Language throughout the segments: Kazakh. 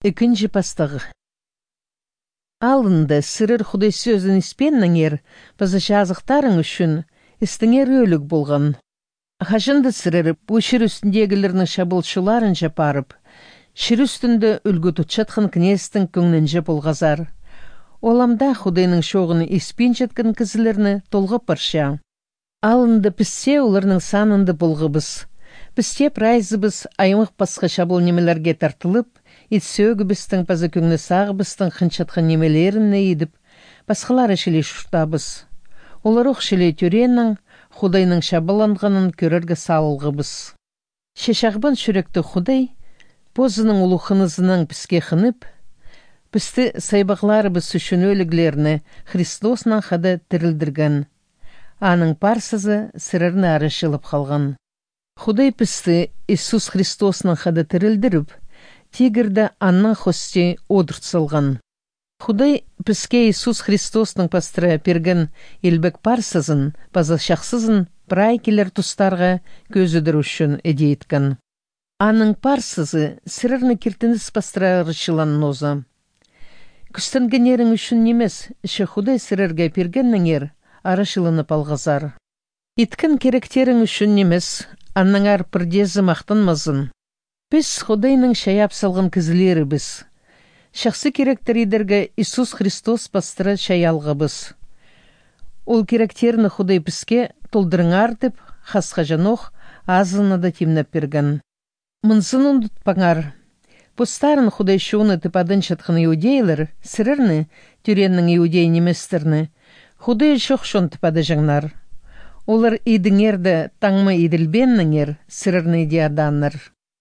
Ikinci pastagı. Alında sırır Xuday sözün ispennengер, bazı жазықтарың үшін істіңер өлік болған. Хажынды сырыр bu şir üstündegilerinin şabılçıların japarıp, şir üstünde ülgü tutçatқын кнестің көңнінже болғазар. Оламда Xudayның şoğını ispен жеткін кізілеріні толғып барша. Алынды піссе оларның санынды болғыбыз. Пісте прайзыбыз аймық басқа шабыл немелерге тартылып, итсөгі біздің пазы көңні сағы біздің қынчатқан немелеріне едіп, басқалары шіле шұртабыз. Олар оқшіле түренің, Xudayның шабыланғанын көрерге салылғыбыз. Шешағбын шүректі Xuday, позының ұлықынызының піске қынып, пісті сайбақларыбыз үшін өлігілеріні Христосынан қады тірілдірген. Аның парсызы сырырны арышылып қалған. Xuday пісті Иисус Христосынан қады тірілдіріп, тегірді анның хосте одыртсылған. Xuday піске Иисус Христосның пастыры перген елбек парсызын, базы шақсызын прай келер тұстарға көзідір үшін едейткен. Аның парсызы сырырны кертініс пастыра арышылан ноза. Күстінгенерің үшін немес, іші Xuday сырырға пергеннің арышылыны палғазар. Иткін керектерің үшін немес, анның ар пірдезі мақтанмазын. Біз Xudayның шаяп салған кізілері біз. Шақсы керектеридерге Иисус Христос пастыры шаялғыбыз. Ол керектеріні Xuday бізге толдырыңар деп, қасқа жаноқ азына да темнеп берген. Мұнсын ұндытпаңар. Постарын Xuday шоуны тыпадын шатқын иудейлер, сірірні, түреннің иудей неместерні, Xuday шоқ шон тыпады жаңнар. Олар идіңерді таңмы иділбенніңер, сірірні идеаданнар.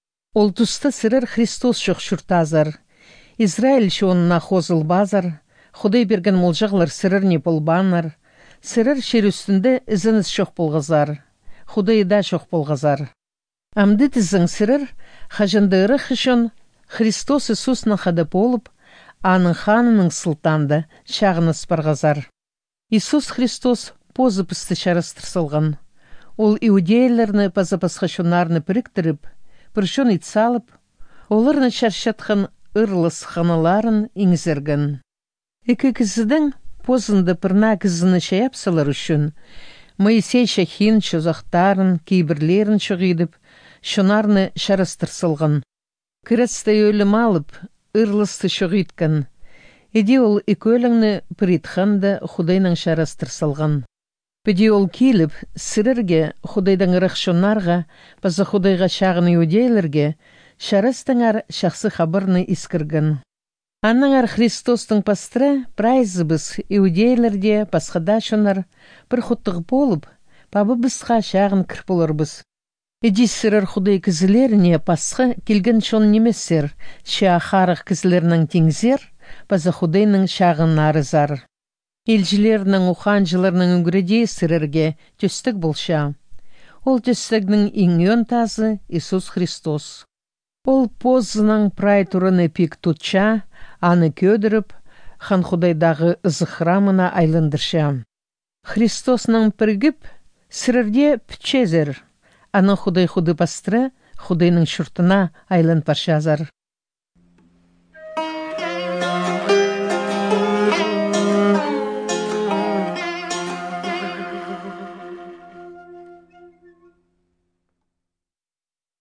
Ол тұсты сірір Христос шоқ шүртазар. Израиль шоуына хозыл базар, Xuday берген молжағлар сірірне болбанар. Сірір шер үстінде ізініс шоқ болғазар. Xuday да шоқ болғазар. Амды тізің сірір, қажындыры қышын, Христос Иисусның қады болып, аның ханының сылтанды шағыныс барғазар. Иисус Христос позы пісті шарыстырсылған. Ол иудейлерні пазапасқа шонарны біріктіріп, біршон итсалып, оларны шаршатқан ырлыс ханаларын еңзерген. Екі кізідің позынды пырна кізіні шаяпсалар үшін, Моисей шахин шозақтарын, кейбірлерін шоғидіп, шонарны шарыстырсылған. Кірәсті өлім алып, ырлысты шоғиткен. Еде ол екі өліңні притханды Xudayның шарастырсылған. Беде ол келіп, сірірге Xudayдың ырық шонарға, базы Xudayға шағын иудейлерге, шарастыңар шақсы хабырны искірген. Анныңар Христостың пастыры, прайзыбыз иудейлерде басқада шонар бір құттық болып, бабы бізға шағын кір болырбыз. Еде сірір Xuday кізілеріне пасқы келген шон немесер, шағарық кізілерінің теңзер, базы Xudayның шағын арызар. Елжілерінің ұқанжыларының үңгірде сірірге төстік болша. Ол төстігінің еңен тазы Иисус Христос. Ол позының прай тұрыны пек тұтша, аны көдіріп, хан Xudayдағы ызы храмына айлындырша. Христосның піргіп, сірірде пүтчезер. Аны Xuday пастыры Xudayның шұртына айлын паршазар.